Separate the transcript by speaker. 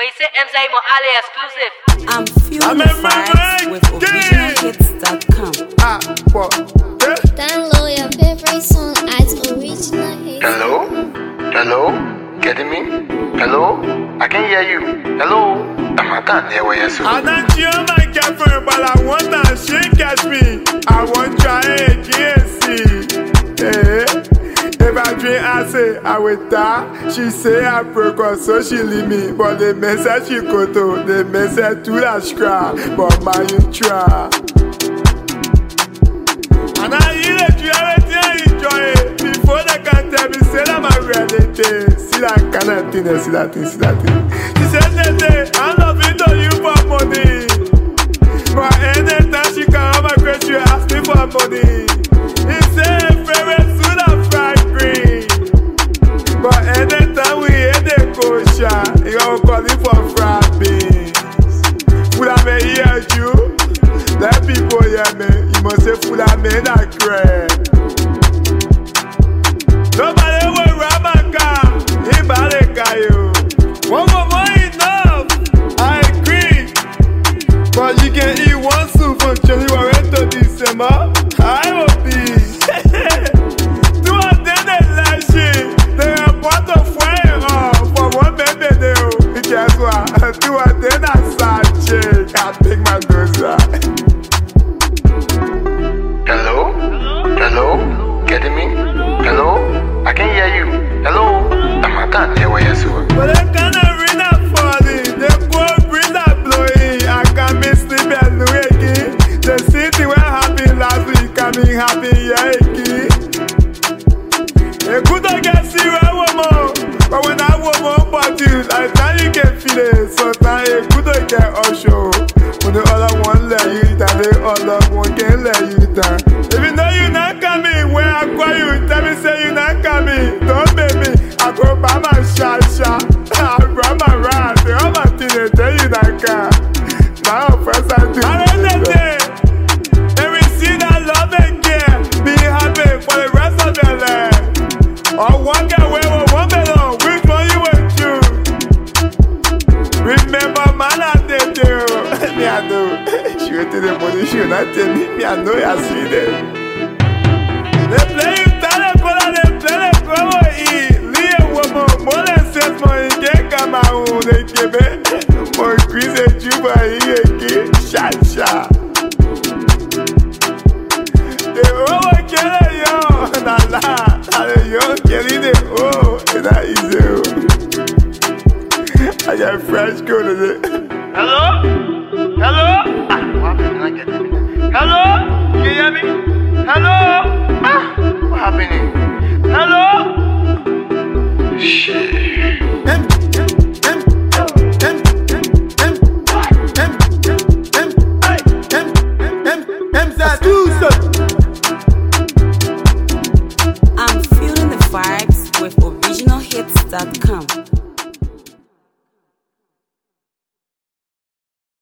Speaker 1: When you say MZ Mo Ali exclusive.
Speaker 2: I'm fueling the vibes with originalhits.com.
Speaker 3: Download your favorite song at Original Hits.
Speaker 4: Hello? Hello? Getting me? Hello? I can hear you. Hello? I can't hear what you're saying.
Speaker 5: I don't hear my girlfriend, but I want her, she catch me. I want try again, see. If I drink acid, I will die. She say I broke her, so she leave me. But the message she go to, the message to that scrap. But my you try. And I hear that you already enjoy it. Before they can tell me, say that my reality. See that kind of thing, see that thing, see that thing. She said, I love it on you for money. But anytime she come on my crate, she ask me for money. He said, favorite soon and fried green. But anytime we hear the kosher, he gonna call it for fried beans. Food I may hear you. Let people hear me. You must say food I may not crack. Nobody will run my car. He bought a car, you. One more enough. I agree. But you can eat one soup from January to December. I will be. Two of them they like shit. They are part of fire for one baby they do. Guess what? Two of them are sad chick. I take my dose.
Speaker 4: Hello? Hello? Getting me? Hello? I can hear you. Hello? I can't hear what you're saying.
Speaker 5: But I cannot read that falling. They go bring that blowing. I can't miss sleep and waking. The city went happy last week. Coming happy yeah again. A good dog can see where woman. But when I woman but you, like time you can feel it. Sometimes a good dog can also. When the other one let you down, the other one can let you down. Even though you not coming, when I call you, tell me say you not coming. Don't make me. I go buy my shot. I run my ride. All my things they tell you not come. Now first I do. I don't know that. And we see that love and care. Be happy for the rest of your life. Or walk away with one melon. Which one you will choose? Remember man I did you. Me I know. She went to the money. She will not tell me. Me I know I see them. They play you telephone. They play the promo E. Leave woman. More than 6 months. You can't come out. They give it. More increase the juba here again. Shot. The over kill yo. Nah. The young killing the oh. It's not easy. I got fresh go to it. Hello?
Speaker 4: What happened? You're not getting me.
Speaker 5: Hello? You hear me? Hello?
Speaker 4: What happening?
Speaker 5: Hello?
Speaker 4: Shit.